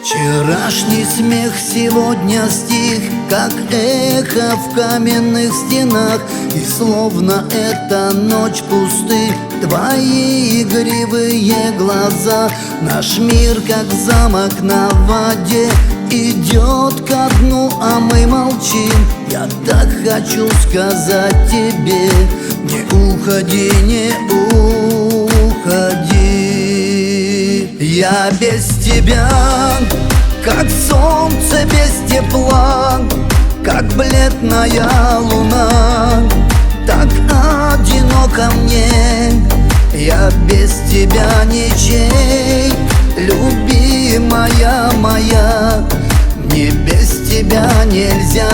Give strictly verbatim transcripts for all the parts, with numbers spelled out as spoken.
Вчерашний смех сегодня стих, как эхо в каменных стенах. И словно эта ночь пусты твои игривые глаза. Наш мир, как замок на воде, идет ко дну, а мы молчим. Я так хочу сказать тебе: не уходи, не уходи. Я без тебя, как солнце без тепла, как бледная луна, так одиноко мне. Я без тебя ничей, любимая моя, мне без тебя нельзя.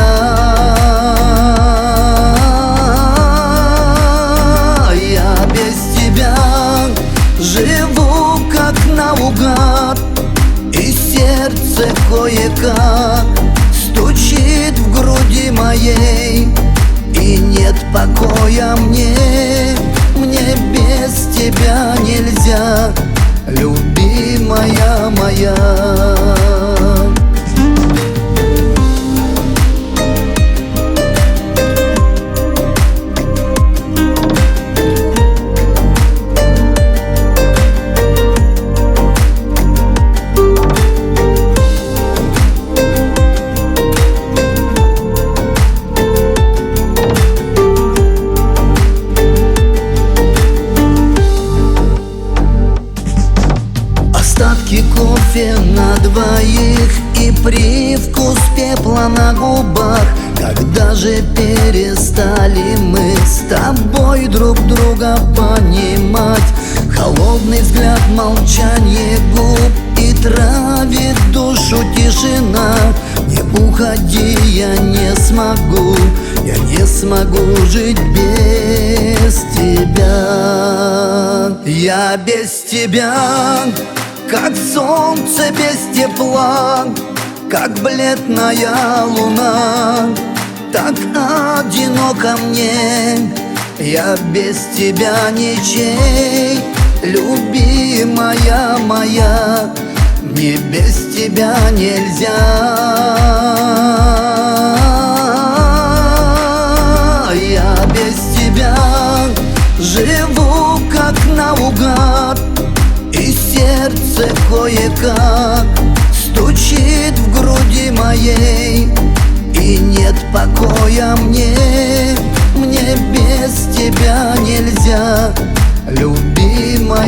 Я без тебя живу как наугад, и сердце кое-как стучит в груди моей. И нет покоя мне, мне без тебя нельзя, любимая моя. Остатки кофе на двоих и привкус пепла на губах. Когда же перестали мы с тобой друг друга понимать? Холодный взгляд, молчание губ, и травит душу тишина. Не уходи, я не смогу, я не смогу жить без тебя. Я без тебя, как солнце без тепла, как бледная луна, так одиноко мне. Я без тебя ничей, любимая моя, мне без тебя нельзя. Я без тебя живу как наугад, и сердце кое-как стучит в груди моей. И нет покоя мне, мне без тебя нельзя, любимая.